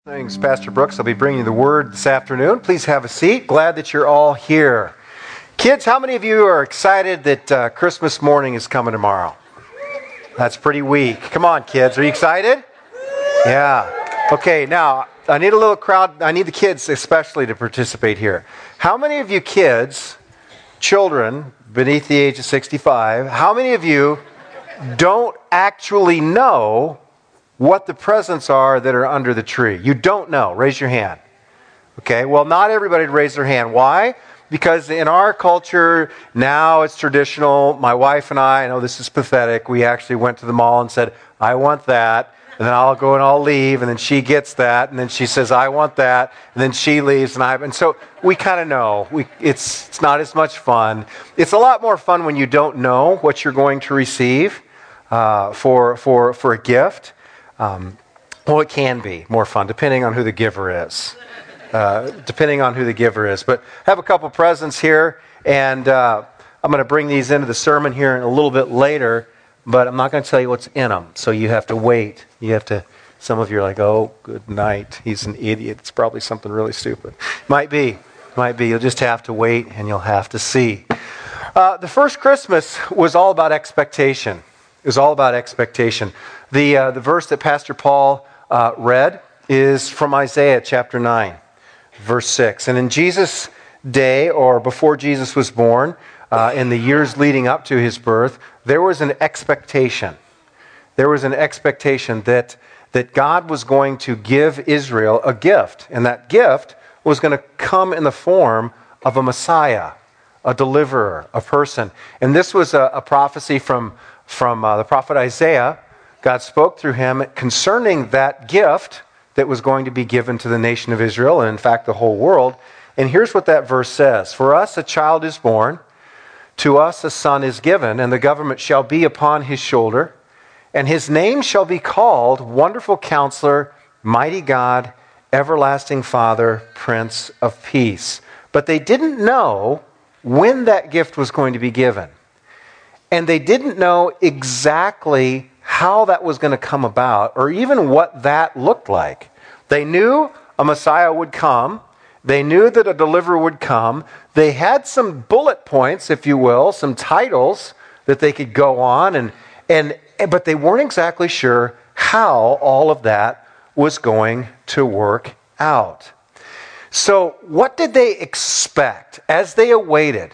Thanks, Pastor Brooks. I'll be bringing you the word this afternoon. Please have a seat. Glad that you're all here. Kids, how many of you are excited that Christmas morning is coming tomorrow? That's pretty weak. Come on, kids. Are you excited? Yeah. Okay, now, I need a little crowd. I need the kids especially to participate here. How many of you kids, children beneath the age of 65, how many of you don't actually know what the presents are that are under the tree? You don't know. Raise your hand. Okay, well, not everybody raised their hand. Why? Because in our culture, now it's traditional. My wife and I know this is pathetic, we actually went to the mall and said, I want that. And then I'll go and I'll leave. And then she gets that. And then she says, I want that. And then she leaves. And so we kind of know. It's not as much fun. It's a lot more fun when you don't know what you're going to receive for a gift. Well, it can be more fun, depending on who the giver is. But I have a couple presents here, and I'm going to bring these into the sermon here a little bit later, but I'm not going to tell you what's in them, so you have to wait. Some of you are like, oh, good night, he's an idiot. It's probably something really stupid. Might be. You'll just have to wait, and you'll have to see. The first Christmas was all about expectation. It was all about expectation. The verse that Pastor Paul read is from Isaiah chapter 9, verse 6. And in Jesus' day, or before Jesus was born, in the years leading up to his birth, there was an expectation. There was an expectation that God was going to give Israel a gift. And that gift was going to come in the form of a Messiah, a deliverer, a person. And this was a prophecy from the prophet Isaiah. God spoke through him concerning that gift that was going to be given to the nation of Israel, and in fact the whole world. And here's what that verse says. For us a child is born, to us a son is given, and the government shall be upon his shoulder, and his name shall be called Wonderful Counselor, Mighty God, Everlasting Father, Prince of Peace. But they didn't know when that gift was going to be given. And they didn't know exactly how that was going to come about, or even what that looked like. They knew a Messiah would come. They knew that a deliverer would come. They had some bullet points, if you will, some titles that they could go on, but they weren't exactly sure how all of that was going to work out. So what did they expect as they awaited?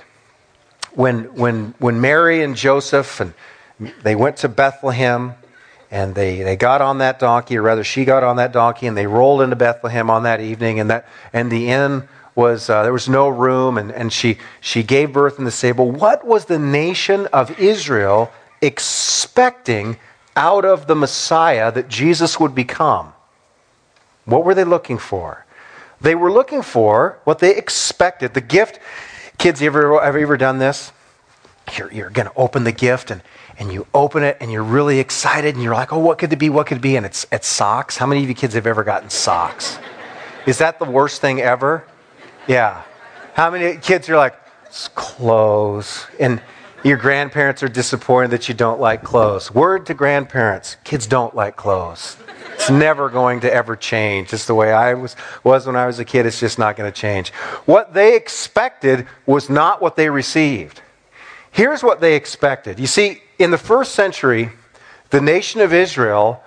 When Mary and Joseph, and they went to Bethlehem, and they got on that donkey, or rather she got on that donkey, and they rolled into Bethlehem on that evening, and the inn was, there was no room, and she gave birth in the stable. What was the nation of Israel expecting out of the Messiah that Jesus would become? What were they looking for? They were looking for what they expected, the gift. Kids, have you ever done this? You're going to open the gift, and you open it, and you're really excited, and you're like, oh, what could it be? What could it be? And it's socks. How many of you kids have ever gotten socks? Is that the worst thing ever? Yeah. How many kids are like, it's clothes? And your grandparents are disappointed that you don't like clothes. Word to grandparents, kids don't like clothes. It's never going to ever change. Just the way I was when I was a kid, it's just not going to change. What they expected was not what they received. Here's what they expected. You see, in the first century, the nation of Israel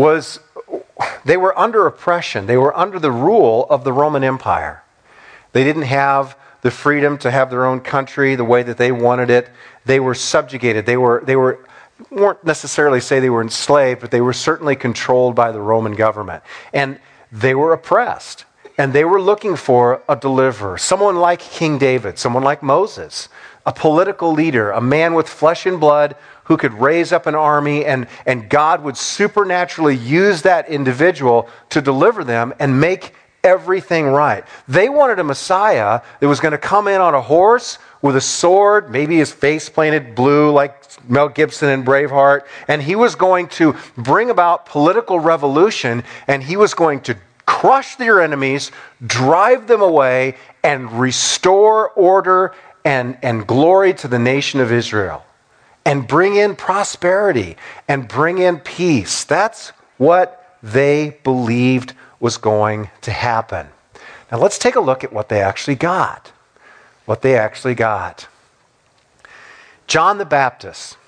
they were under oppression. They were under the rule of the Roman Empire. They didn't have the freedom to have their own country the way that they wanted it. They were subjugated. They weren't necessarily say they were enslaved, but they were certainly controlled by the Roman government. And they were oppressed. And they were looking for a deliverer, someone like King David, someone like Moses, a political leader, a man with flesh and blood who could raise up an army, and God would supernaturally use that individual to deliver them and make everything right. They wanted a Messiah that was going to come in on a horse with a sword, maybe his face painted blue like Mel Gibson in Braveheart, and he was going to bring about political revolution, and he was going to crush their enemies, drive them away, and restore order and glory to the nation of Israel, and bring in prosperity, and bring in peace. That's what they believed was going to happen. Now let's take a look at what they actually got. What they actually got. John the Baptist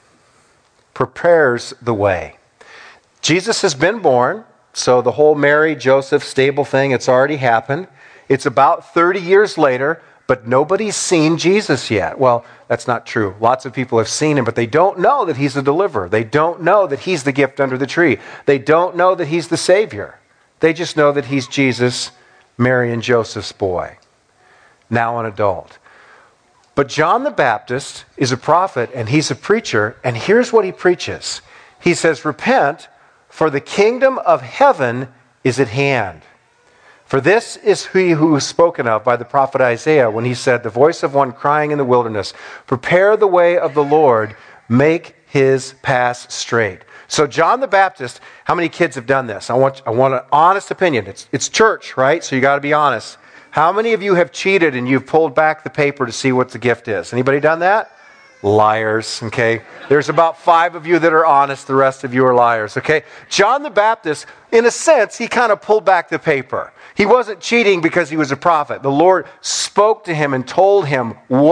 prepares the way. Jesus has been born, so the whole Mary, Joseph, stable thing, it's already happened. It's about 30 years later, but nobody's seen Jesus yet. Well, that's not true. Lots of people have seen him, but they don't know that he's the deliverer. They don't know that he's the gift under the tree. They don't know that he's the Savior. They just know that he's Jesus, Mary and Joseph's boy, now an adult. But John the Baptist is a prophet and he's a preacher, and here's what he preaches. He says, repent, for the kingdom of heaven is at hand. For this is he who was spoken of by the prophet Isaiah when he said, the voice of one crying in the wilderness, prepare the way of the Lord, make his paths straight. So John the Baptist, how many kids have done this? I want an honest opinion. It's church, right? So you got to be honest. How many of you have cheated and you've pulled back the paper to see what the gift is? Anybody done that? Liars, okay? There's about 5 of you that are honest. The rest of you are liars, okay? John the Baptist, in a sense, he kind of pulled back the paper. He wasn't cheating because he was a prophet. The Lord spoke to him and told him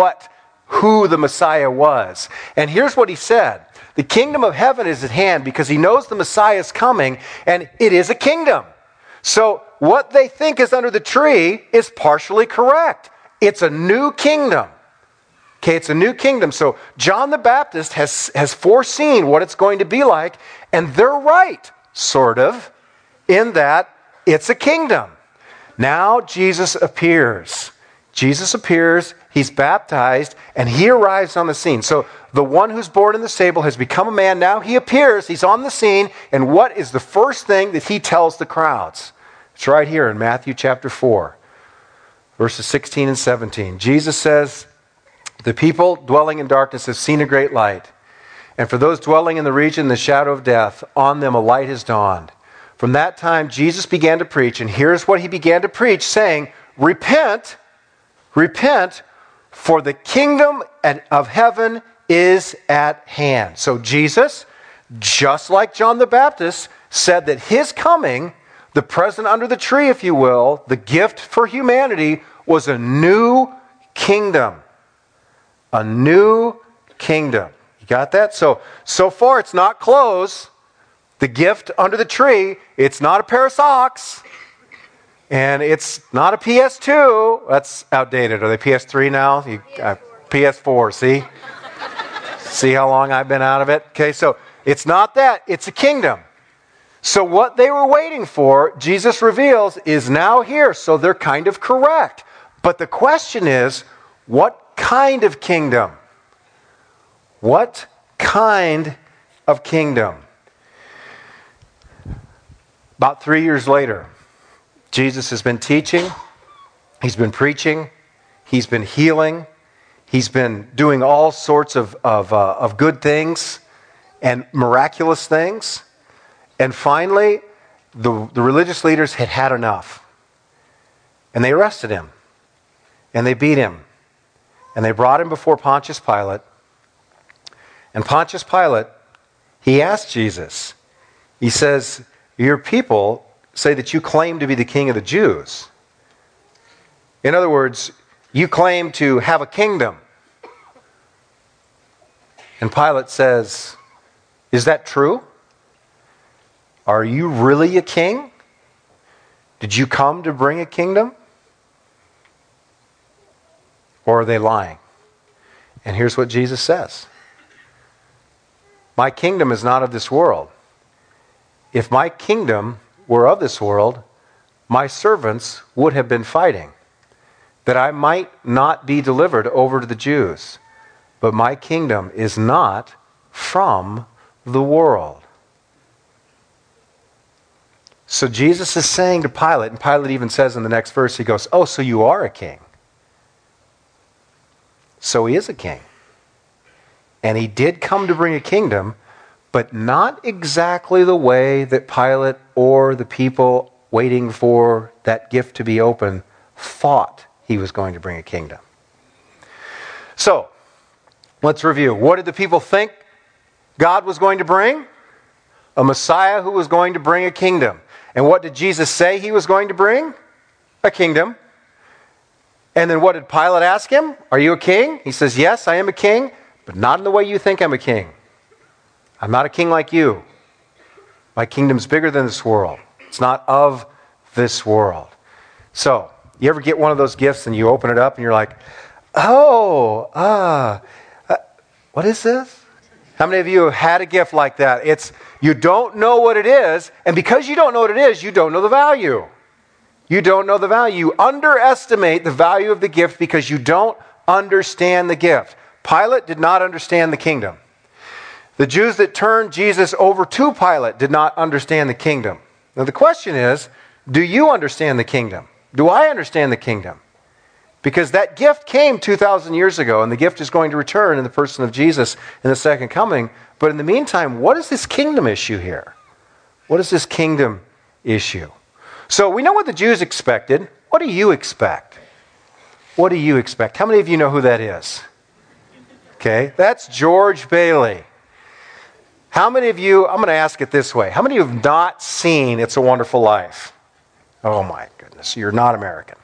who the Messiah was. And here's what he said. The kingdom of heaven is at hand, because he knows the Messiah is coming, and it is a kingdom. So what they think is under the tree is partially correct. It's a new kingdom. Okay, it's a new kingdom. So John the Baptist has foreseen what it's going to be like, and they're right, sort of, in that it's a kingdom. Now Jesus appears. Jesus appears, he's baptized, and he arrives on the scene. So the one who's born in the stable has become a man. Now he appears, he's on the scene, and what is the first thing that he tells the crowds? It's right here in Matthew chapter 4, verses 16 and 17. Jesus says, the people dwelling in darkness have seen a great light. And for those dwelling in the region, the shadow of death, on them a light has dawned. From that time, Jesus began to preach, and here's what he began to preach, saying, repent, repent, for the kingdom of heaven is at hand. So Jesus, just like John the Baptist, said that his coming, the present under the tree, if you will, the gift for humanity, was a new kingdom. A new kingdom. You got that? So far it's not clothes. The gift under the tree, it's not a pair of socks. And it's not a PS2. That's outdated. Are they PS3 now? PS4, see? See how long I've been out of it? Okay, so it's not that. It's a kingdom. So what they were waiting for, Jesus reveals, is now here. So they're kind of correct. But the question is, what kind of kingdom? What kind of kingdom? About 3 years later, Jesus has been teaching, he's been preaching, he's been healing, he's been doing all sorts of good things and miraculous things. And finally, the religious leaders had had enough. And they arrested him. And they beat him. And they brought him before Pontius Pilate. And Pontius Pilate, he asked Jesus, he says, your people say that you claim to be the king of the Jews. In other words, you claim to have a kingdom. And Pilate says, is that true? Are you really a king? Did you come to bring a kingdom? Or are they lying? And here's what Jesus says. My kingdom is not of this world. If my kingdom were of this world, my servants would have been fighting, that I might not be delivered over to the Jews. But my kingdom is not from the world. So Jesus is saying to Pilate, and Pilate even says in the next verse, he goes, oh, so you are a king. So he is a king. And he did come to bring a kingdom, but not exactly the way that Pilate or the people waiting for that gift to be open thought he was going to bring a kingdom. So, let's review. What did the people think God was going to bring? A Messiah who was going to bring a kingdom. And what did Jesus say he was going to bring? A kingdom. And then what did Pilate ask him? Are you a king? He says, yes, I am a king, but not in the way you think I'm a king. I'm not a king like you. My kingdom's bigger than this world. It's not of this world. So, you ever get one of those gifts and you open it up and you're like, what is this? How many of you have had a gift like that? It's, you don't know what it is, and because you don't know what it is, you don't know the value. You don't know the value. You underestimate the value of the gift because you don't understand the gift. Pilate did not understand the kingdom. The Jews that turned Jesus over to Pilate did not understand the kingdom. Now the question is, do you understand the kingdom? Do I understand the kingdom? Because that gift came 2,000 years ago, and the gift is going to return in the person of Jesus in the second coming. But in the meantime, what is this kingdom issue here? What is this kingdom issue? So we know what the Jews expected. What do you expect? What do you expect? How many of you know who that is? Okay, that's George Bailey. How many of you, I'm going to ask it this way. How many of you have not seen It's a Wonderful Life? Oh my goodness, you're not American.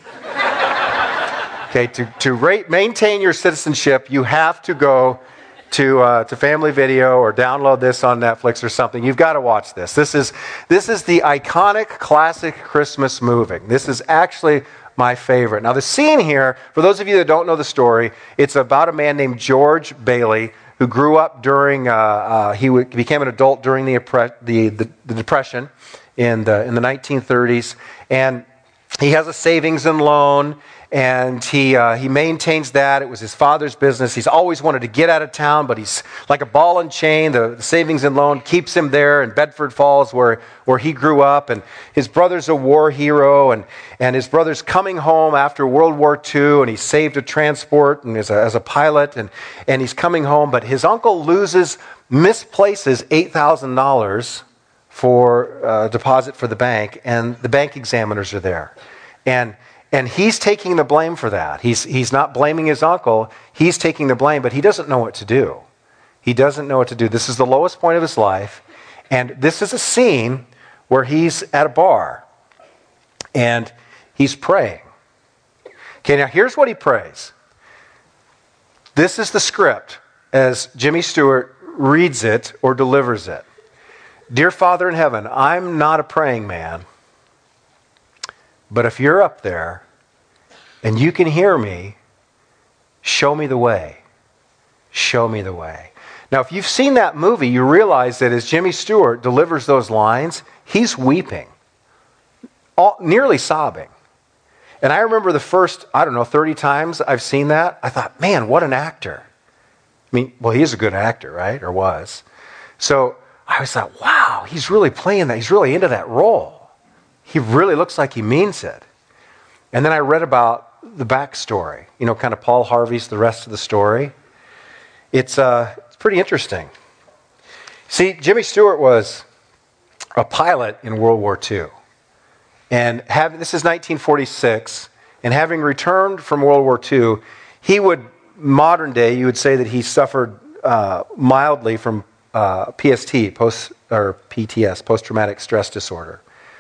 Okay, to maintain your citizenship, you have to go to Family Video or download this on Netflix or something. You've got to watch this. This is the iconic classic Christmas movie. This is actually my favorite. Now the scene here, for those of you that don't know the story, it's about a man named George Bailey who grew up during, he became an adult during the Depression in the 1930s, and he has a savings and loan, and he maintains that. It was his father's business. He's always wanted to get out of town, but he's like a ball and chain. The savings and loan keeps him there in Bedford Falls where he grew up. And his brother's a war hero, and his brother's coming home after World War II, and he saved a transport and as a pilot, and he's coming home. But his uncle misplaces $8,000 for deposit for the bank, and the bank examiners are there. And he's taking the blame for that. He's not blaming his uncle. He's taking the blame, but he doesn't know what to do. He doesn't know what to do. This is the lowest point of his life. And this is a scene where he's at a bar. And he's praying. Okay, now here's what he prays. This is the script as Jimmy Stewart reads it or delivers it. Dear Father in heaven, I'm not a praying man. But if you're up there and you can hear me, show me the way. Show me the way. Now, if you've seen that movie, you realize that as Jimmy Stewart delivers those lines, he's weeping, nearly sobbing. And I remember the first, 30 times I've seen that, I thought, man, what an actor. I mean, well, he's a good actor, right? Or was. So I always thought, wow, he's really playing that. He's really into that role. He really looks like he means it. And then I read about the backstory, kind of Paul Harvey's The Rest of the Story. It's pretty interesting. See, Jimmy Stewart was a pilot in World War II. And this is 1946, and having returned from World War II, he would, modern day, you would say that he suffered mildly from PST, PTS, post-traumatic stress disorder.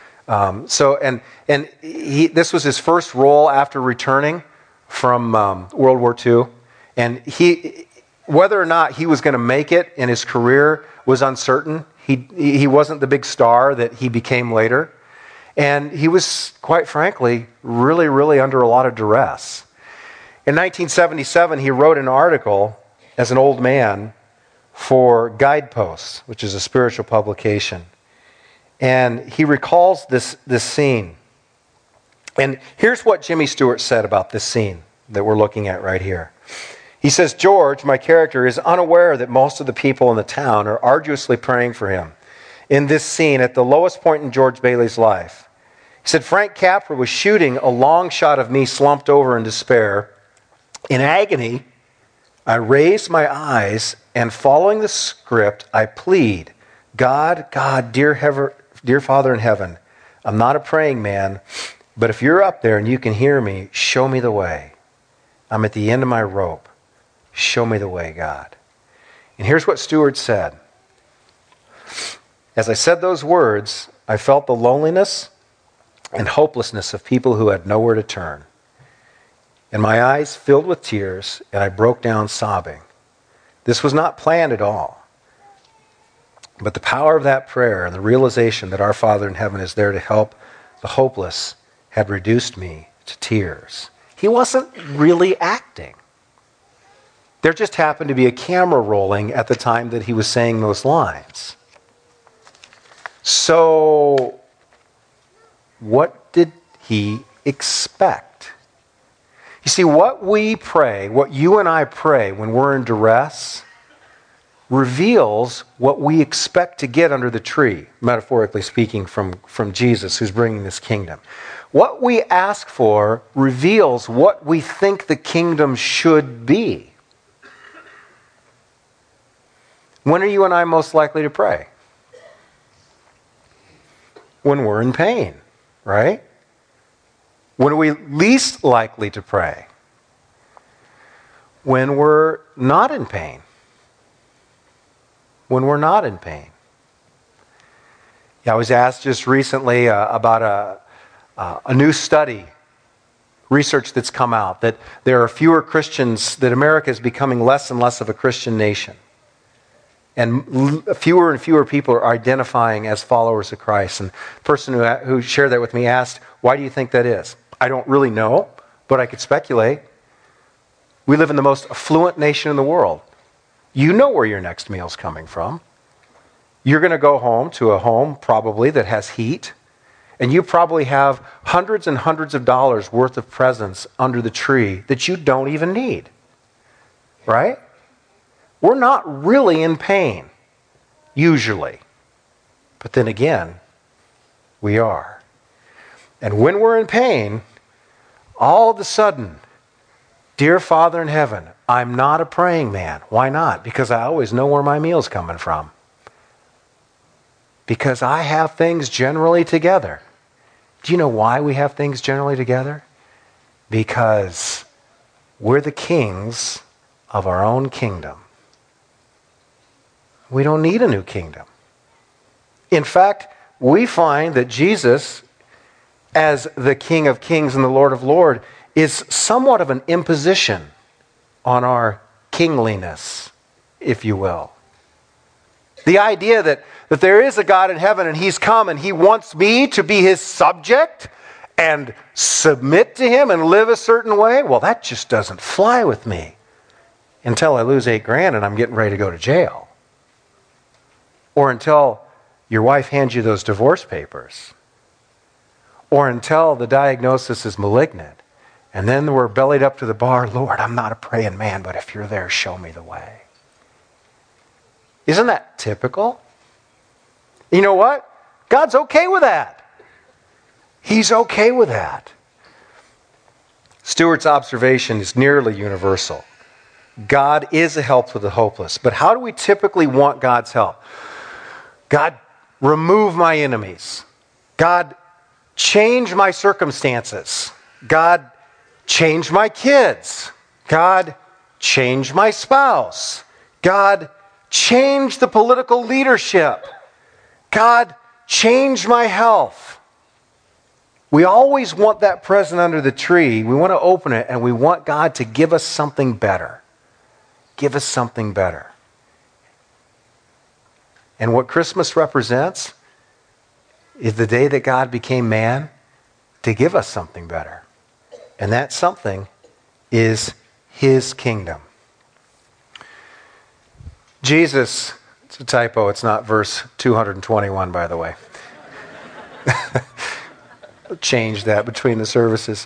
This was his first role after returning from World War II, and whether or not he was going to make it in his career was uncertain. He wasn't the big star that he became later, and he was, quite frankly, really, really under a lot of duress. In 1977, he wrote an article as an old man for Guideposts, which is a spiritual publication. And he recalls this scene. And here's what Jimmy Stewart said about this scene that we're looking at right here. He says, George, my character, is unaware that most of the people in the town are arduously praying for him in this scene at the lowest point in George Bailey's life. He said, Frank Capra was shooting a long shot of me slumped over in despair. In agony, I raised my eyes, and following the script, I plead, God, dear Father in heaven, I'm not a praying man, but if you're up there and you can hear me, show me the way. I'm at the end of my rope. Show me the way, God. And here's what Stewart said. As I said those words, I felt the loneliness and hopelessness of people who had nowhere to turn. And my eyes filled with tears, and I broke down sobbing. This was not planned at all. But the power of that prayer and the realization that our Father in heaven is there to help the hopeless had reduced me to tears. He wasn't really acting. There just happened to be a camera rolling at the time that he was saying those lines. So, what did he expect? You see, what we pray, what you and I pray when we're in duress, reveals what we expect to get under the tree, metaphorically speaking, from Jesus who's bringing this kingdom. What we ask for reveals what we think the kingdom should be. When are you and I most likely to pray? When we're in pain, right? When are we least likely to pray? When we're not in pain. When we're not in pain. Yeah, I was asked just recently about a new study, research that's come out, that there are fewer Christians, that America is becoming less and less of a Christian nation. And fewer and fewer people are identifying as followers of Christ. And the person who shared that with me asked, why do you think that is? I don't really know, but I could speculate. We live in the most affluent nation in the world. You know where your next meal's coming from. You're going to go home to a home probably that has heat, and you probably have hundreds and hundreds of dollars worth of presents under the tree that you don't even need. Right? We're not really in pain, usually. But then again, we are. And when we're in pain, all of a sudden, dear Father in heaven, I'm not a praying man. Why not? Because I always know where my meal's coming from. Because I have things generally together. Do you know why we have things generally together? Because we're the kings of our own kingdom. We don't need a new kingdom. In fact, we find that Jesus, as the King of Kings and the Lord of Lords, is somewhat of an imposition on our kingliness, if you will. The idea that there is a God in heaven and he's come and he wants me to be his subject and submit to him and live a certain way, well, that just doesn't fly with me until I lose $8,000 and I'm getting ready to go to jail. Or until your wife hands you those divorce papers. Or until the diagnosis is malignant. And then we're bellied up to the bar, Lord, I'm not a praying man, but if you're there, show me the way. Isn't that typical? You know what? God's okay with that. He's okay with that. Stewart's observation is nearly universal. God is a help to the hopeless. But how do we typically want God's help? God, remove my enemies. God, change my circumstances. God, change my kids. God, change my spouse. God, change the political leadership. God, change my health. We always want that present under the tree. We want to open it and we want God to give us something better. Give us something better. And what Christmas represents is the day that God became man to give us something better. And that something is his kingdom. Jesus, it's a typo, it's not verse 221, by the way. Change that between the services.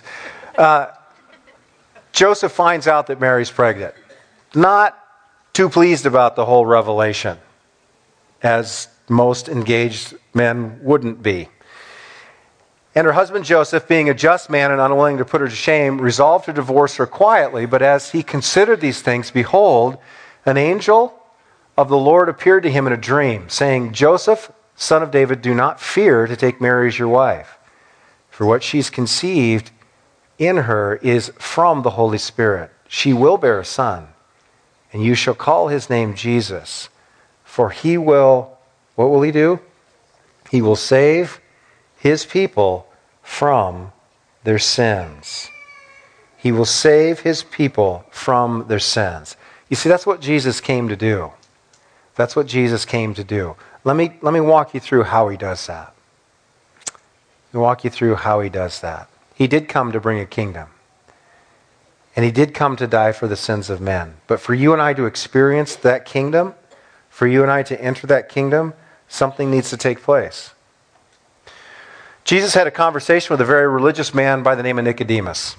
Joseph finds out that Mary's pregnant. Not too pleased about the whole revelation, as most engaged men wouldn't be. And her husband Joseph, being a just man and unwilling to put her to shame, resolved to divorce her quietly. But as he considered these things, behold, an angel of the Lord appeared to him in a dream, saying, Joseph, son of David, do not fear to take Mary as your wife. For what she's conceived in her is from the Holy Spirit. She will bear a son, and you shall call his name Jesus. For he will, what will he do? He will save his people from their sins. He will save his people from their sins. You see, that's what Jesus came to do. That's what Jesus came to do. Let me walk you through how he does that. Let me walk you through how he does that. He did come to bring a kingdom. And he did come to die for the sins of men. But for you and I to experience that kingdom, for you and I to enter that kingdom, something needs to take place. Jesus had a conversation with a very religious man by the name of Nicodemus.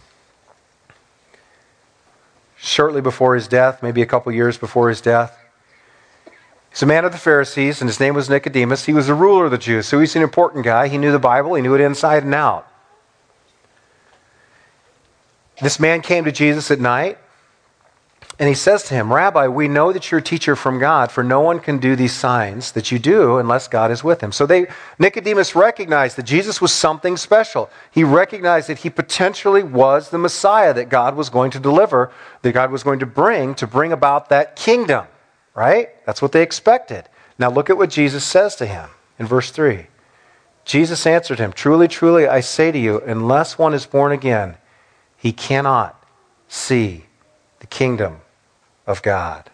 Shortly before his death, maybe a couple years before his death. He's a man of the Pharisees, and his name was Nicodemus. He was the ruler of the Jews, so he's an important guy. He knew the Bible. He knew it inside and out. This man came to Jesus at night, and he says to him, "Rabbi, we know that you're a teacher from God, for no one can do these signs that you do unless God is with him." So Nicodemus recognized that Jesus was something special. He recognized that he potentially was the Messiah that God was going to deliver, that God was going to bring about that kingdom. Right? That's what they expected. Now look at what Jesus says to him in verse 3. Jesus answered him, "Truly, truly, I say to you, unless one is born again, he cannot see the kingdom of God."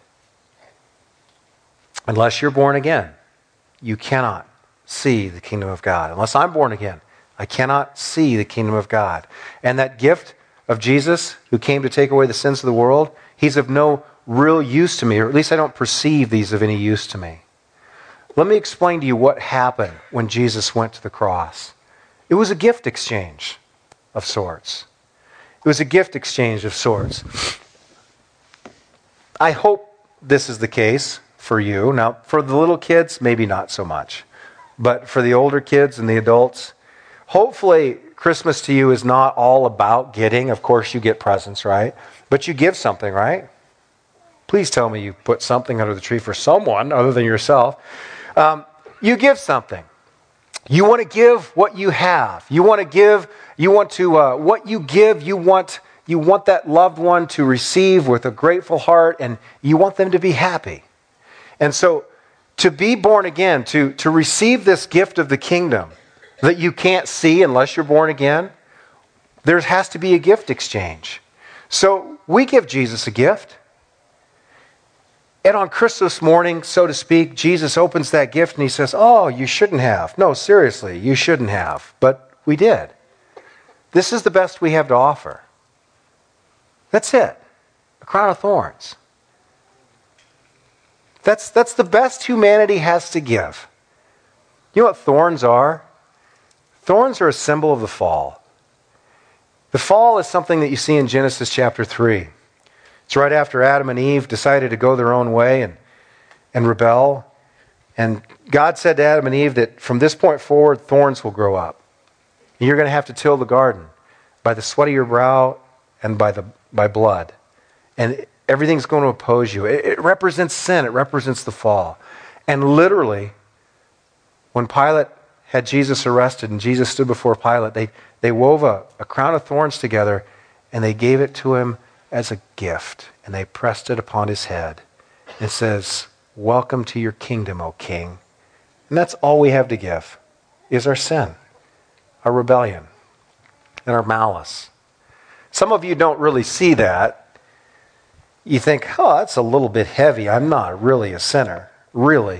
Unless you're born again, you cannot see the kingdom of God. Unless I'm born again, I cannot see the kingdom of God. And that gift of Jesus, who came to take away the sins of the world, he's of no real use to me, or at least I don't perceive these of any use to me. Let me explain to you what happened when Jesus went to the cross. It was a gift exchange of sorts. It was a gift exchange of sorts. I hope this is the case for you. Now, for the little kids, maybe not so much. But for the older kids and the adults, hopefully Christmas to you is not all about getting. Of course you get presents, right? But you give something, right? Please tell me you put something under the tree for someone other than yourself. You give something. You want to give what you have. You want to give. You want to what you give. You want that loved one to receive with a grateful heart, and you want them to be happy. And so, to be born again, to receive this gift of the kingdom that you can't see unless you're born again, there has to be a gift exchange. So we give Jesus a gift. And on Christmas morning, so to speak, Jesus opens that gift and he says, "Oh, you shouldn't have. No, seriously, you shouldn't have." But we did. This is the best we have to offer. That's it. A crown of thorns. That's the best humanity has to give. You know what thorns are? Thorns are a symbol of the fall. The fall is something that you see in Genesis chapter 3. It's right after Adam and Eve decided to go their own way and rebel. And God said to Adam and Eve that from this point forward, thorns will grow up. And you're going to have to till the garden by the sweat of your brow and by blood. And everything's going to oppose you. It represents sin. It represents the fall. And literally, when Pilate had Jesus arrested and Jesus stood before Pilate, they wove a crown of thorns together and they gave it to him as a gift, and they pressed it upon his head. It says, "Welcome to your kingdom, O King." And that's all we have to give, is our sin, our rebellion, and our malice. Some of you don't really see that. You think, "Oh, that's a little bit heavy. I'm not really a sinner." Really.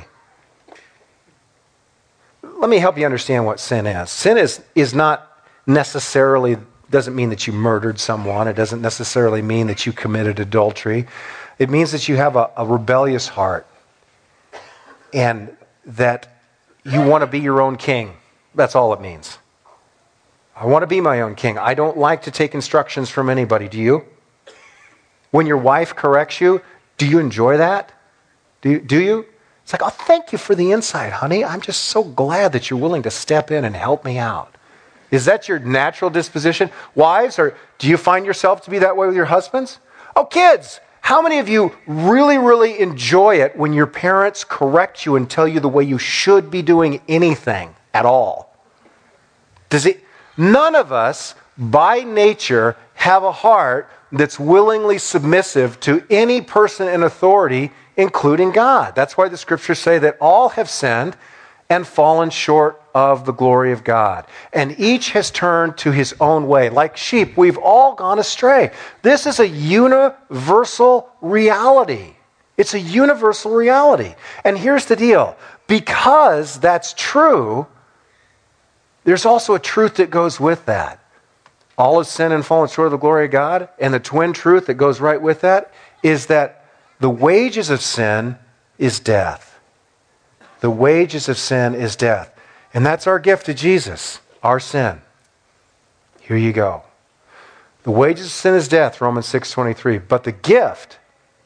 Let me help you understand what sin is. Sin is not necessarily, doesn't mean that you murdered someone. It doesn't necessarily mean that you committed adultery. It means that you have a rebellious heart and that you want to be your own king. That's all it means. I want to be my own king. I don't like to take instructions from anybody. Do you? When your wife corrects you, do you enjoy that? Do you? It's like, "Oh, thank you for the insight, honey. I'm just so glad that you're willing to step in and help me out." Is that your natural disposition? Wives, or do you find yourself to be that way with your husbands? Oh, kids, how many of you really, really enjoy it when your parents correct you and tell you the way you should be doing anything at all? None of us, by nature, have a heart that's willingly submissive to any person in authority, including God. That's why the scriptures say that all have sinned and fallen short of the glory of God. And each has turned to his own way. Like sheep, we've all gone astray. This is a universal reality. It's a universal reality. And here's the deal. Because that's true, there's also a truth that goes with that. All have sinned and fallen short of the glory of God. And the twin truth that goes right with that is that the wages of sin is death. The wages of sin is death. And that's our gift to Jesus, our sin. Here you go. The wages of sin is death, Romans 6:23. But the gift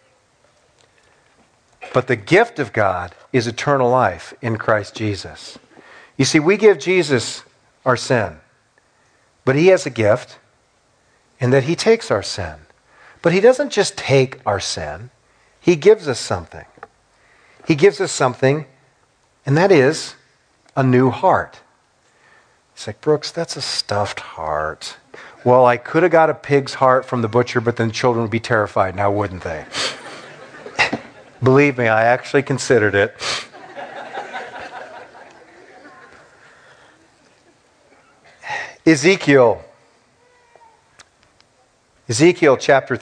of God is eternal life in Christ Jesus. You see, we give Jesus our sin. But he has a gift in that he takes our sin. But he doesn't just take our sin. He gives us something. He gives us something, and that is a new heart. It's like, Brooks, that's a stuffed heart. Well, I could have got a pig's heart from the butcher, but then children would be terrified now, wouldn't they? Believe me, I actually considered it. Ezekiel chapter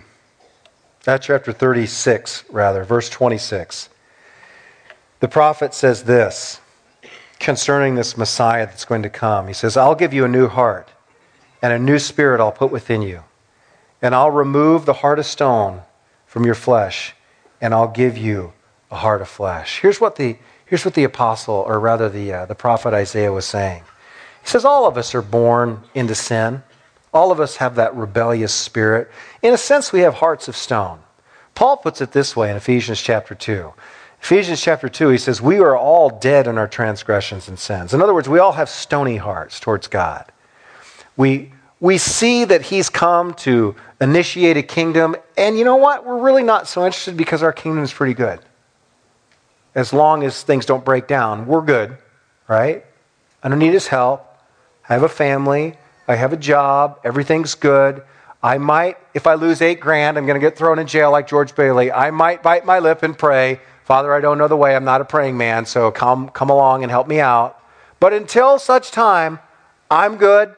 36, verse 26. The prophet says this concerning this Messiah that's going to come. He says, I'll give you a new heart, and a new spirit I'll put within you. And I'll remove the heart of stone from your flesh, and I'll give you a heart of flesh. Here's what the apostle, or rather the prophet Isaiah was saying. He says all of us are born into sin. All of us have that rebellious spirit. In a sense, we have hearts of stone. Paul puts it this way in Ephesians chapter 2. Ephesians chapter 2, he says, we are all dead in our transgressions and sins. In other words, we all have stony hearts towards God. We see that he's come to initiate a kingdom, and you know what? We're really not so interested because our kingdom is pretty good. As long as things don't break down, we're good, right? I don't need his help. I have a family. I have a job. Everything's good. I might, if I lose $8,000, I'm going to get thrown in jail like George Bailey. I might bite my lip and pray, Father, I don't know the way. I'm not a praying man, so come along and help me out. But until such time, I'm good.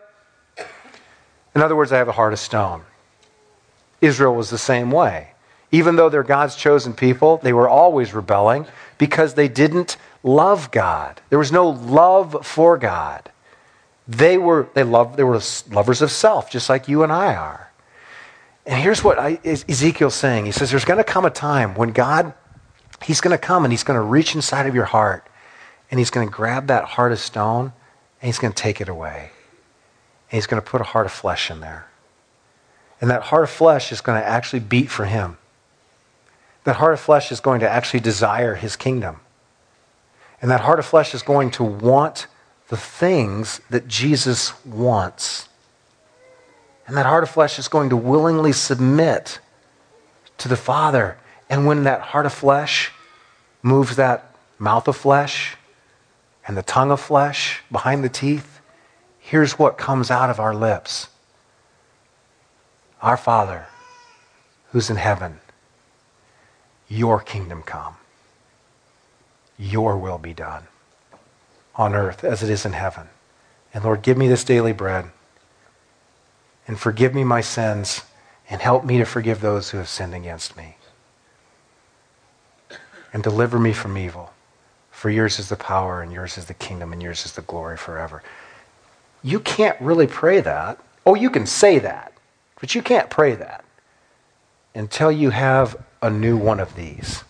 In other words, I have a heart of stone. Israel was the same way. Even though they're God's chosen people, they were always rebelling because they didn't love God. There was no love for God. They were lovers of self, just like you and I are. And here's what Ezekiel's saying. He says there's going to come a time when God, he's going to come and he's going to reach inside of your heart and he's going to grab that heart of stone and he's going to take it away. And he's going to put a heart of flesh in there. And that heart of flesh is going to actually beat for him. That heart of flesh is going to actually desire his kingdom. And that heart of flesh is going to want the things that Jesus wants. And that heart of flesh is going to willingly submit to the Father. And when that heart of flesh moves that mouth of flesh and the tongue of flesh behind the teeth, here's what comes out of our lips. Our Father, who's in heaven, your kingdom come. Your will be done on earth as it is in heaven. And Lord, give me this daily bread and forgive me my sins and help me to forgive those who have sinned against me. And deliver me from evil. For yours is the power and yours is the kingdom and yours is the glory forever. You can't really pray that. Oh, you can say that, but you can't pray that until you have a new one of these.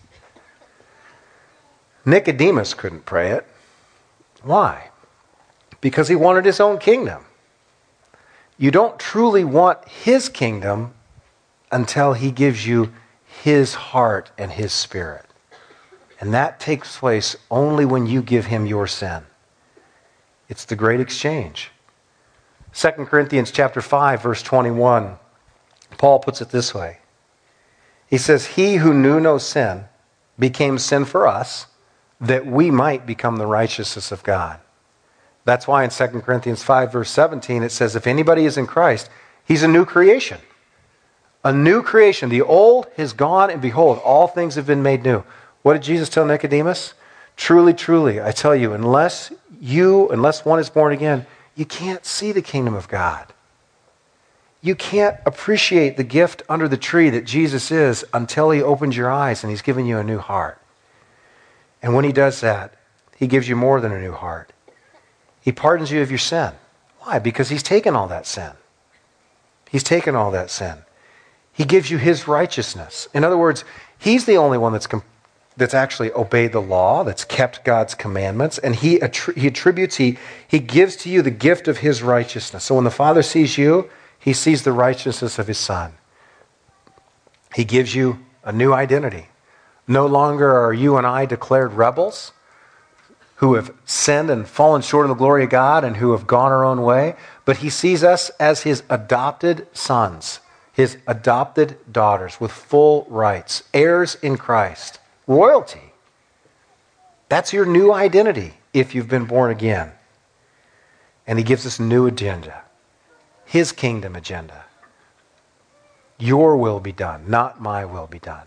Nicodemus couldn't pray it. Why? Because he wanted his own kingdom. You don't truly want his kingdom until he gives you his heart and his spirit. And that takes place only when you give him your sin. It's the great exchange. 2 Corinthians chapter 5, verse 21, Paul puts it this way. He says, he who knew no sin became sin for us, that we might become the righteousness of God. That's why in 2 Corinthians 5, verse 17, it says, if anybody is in Christ, he's a new creation. A new creation. The old has gone, and behold, all things have been made new. What did Jesus tell Nicodemus? Truly, truly, I tell you, unless one is born again, you can't see the kingdom of God. You can't appreciate the gift under the tree that Jesus is until he opens your eyes and he's given you a new heart. And when he does that, he gives you more than a new heart. He pardons you of your sin. Why? Because he's taken all that sin. He's taken all that sin. He gives you his righteousness. In other words, he's the only one that's actually obeyed the law, that's kept God's commandments, and he gives to you the gift of his righteousness. So when the Father sees you, he sees the righteousness of his Son. He gives you a new identity. No longer are you and I declared rebels who have sinned and fallen short of the glory of God and who have gone our own way, but he sees us as his adopted sons, his adopted daughters with full rights, heirs in Christ, royalty. That's your new identity if you've been born again. And he gives us a new agenda, his kingdom agenda. Your will be done, not my will be done.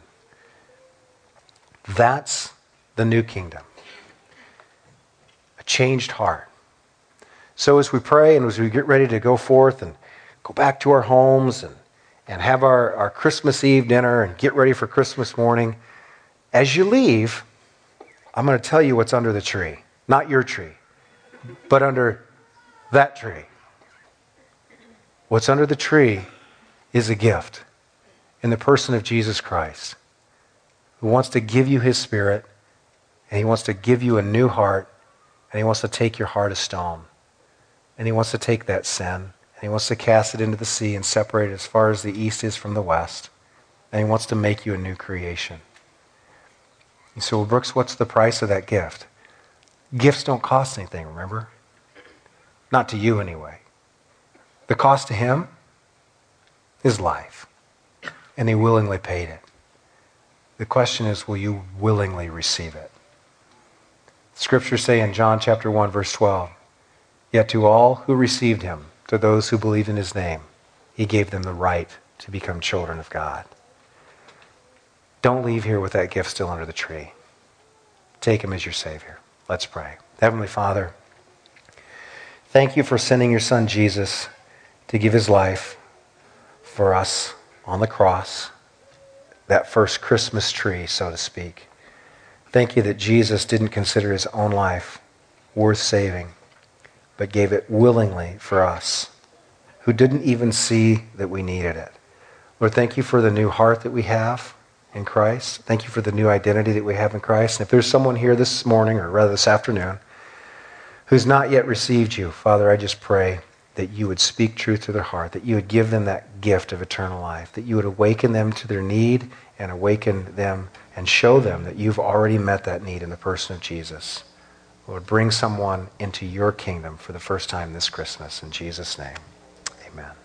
That's the new kingdom. A changed heart. So as we pray and as we get ready to go forth and go back to our homes and have our Christmas Eve dinner and get ready for Christmas morning, as you leave, I'm going to tell you what's under the tree. Not your tree, but under that tree. What's under the tree is a gift in the person of Jesus Christ, who wants to give you his Spirit, and he wants to give you a new heart, and he wants to take your heart of stone. And he wants to take that sin, and he wants to cast it into the sea and separate it as far as the east is from the west. And he wants to make you a new creation. You say, well, Brooks, what's the price of that gift? Gifts don't cost anything, remember? Not to you anyway. The cost to him is life. And he willingly paid it. The question is, will you willingly receive it? Scriptures say in John chapter 1, verse 12, yet to all who received him, to those who believed in his name, he gave them the right to become children of God. Don't leave here with that gift still under the tree. Take him as your Savior. Let's pray. Heavenly Father, thank you for sending your Son Jesus to give his life for us on the cross, that first Christmas tree, so to speak. Thank you that Jesus didn't consider his own life worth saving, but gave it willingly for us, who didn't even see that we needed it. Lord, thank you for the new heart that we have in Christ. Thank you for the new identity that we have in Christ. And if there's someone here this morning, or rather this afternoon, who's not yet received you, Father, I just pray that you would speak truth to their heart, that you would give them that gift of eternal life, that you would awaken them to their need and awaken them and show them that you've already met that need in the person of Jesus. Lord, bring someone into your kingdom for the first time this Christmas. In Jesus' name, amen.